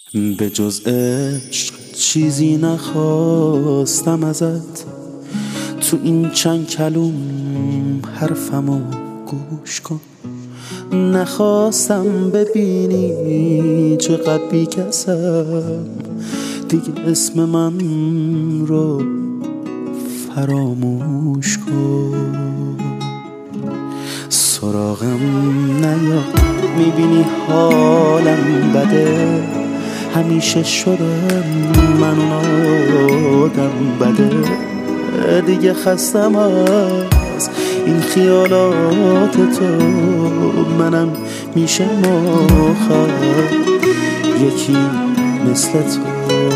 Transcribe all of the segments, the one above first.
به جز عشق چیزی نخواستم ازت، تو این چند کلوم حرفمو گوش کن. نخواستم ببینی چقدر بی‌کسم، دیگه اسم من رو فراموش کن. سراغم نیا، میبینی حالم بده، همیشه شدم من اون آدم بده. دیگه خستم از این خیالات تو، منم میشه مخم یکی مثل تو.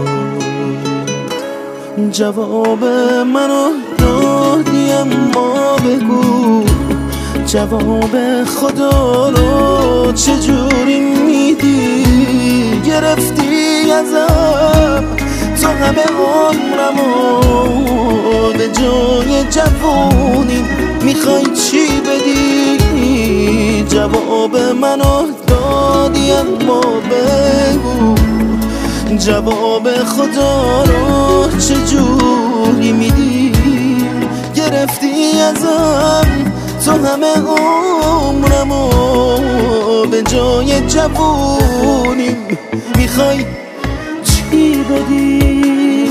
جواب منو دادی اما بگو، جواب خدا رو چجوری میدی؟ گرفتی ازم تا همه عمرمو، به جای جوونی میخوای چی بدی؟ جواب منو دادی اما بگو، جواب خدا رو چجوری میدی؟ گرفتی ازم تو همه عمرمو، به جای جوونی میخوای چی بدی؟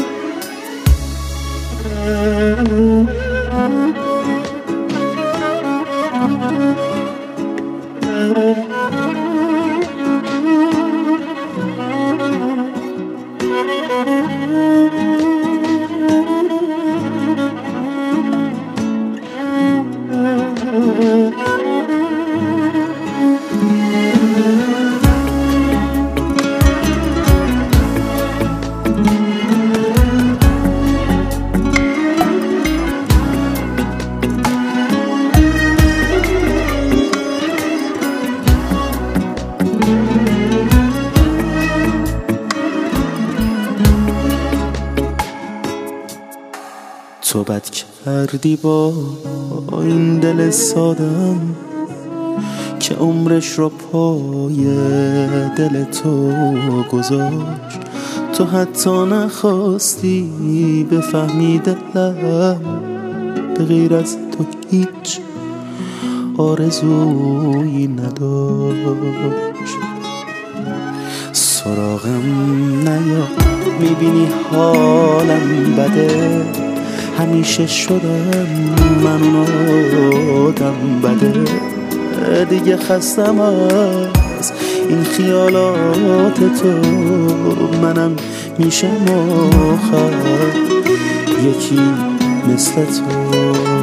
تو بد کردی با این دل سادم که عمرش رو پای دل تو گذاشت. تو حتی نخواستی بفهمی دلم به غیر از تو هیچ آرزویی نداشت. سراغم نیا، میبینی حالم بده، همیشه شدم من اون آدم بده. دیگه خستم از این خیالات تو، منم میشه مخم یکی مثل تو.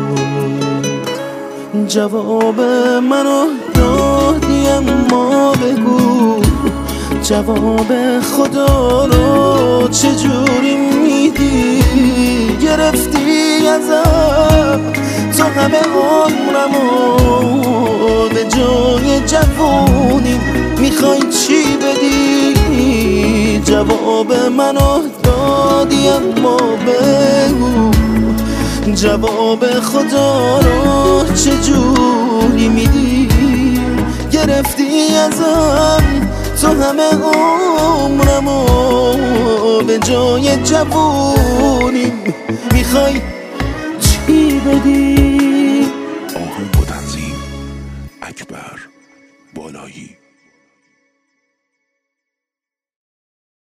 جواب منو دادی اما بگو، جواب خدا رو چجوری میدی؟ گرفتی ازم تا همه عمرمو، به جای جوونی میخوای چی بدی؟ جواب منو دادی اما بگو، جواب خدا رو چجوری میدی؟ گرفتی ازم تو همه عمرمو، به جای جوونی میخوای چی بدی؟ آهنگ و تنظیم اکبر بالایی.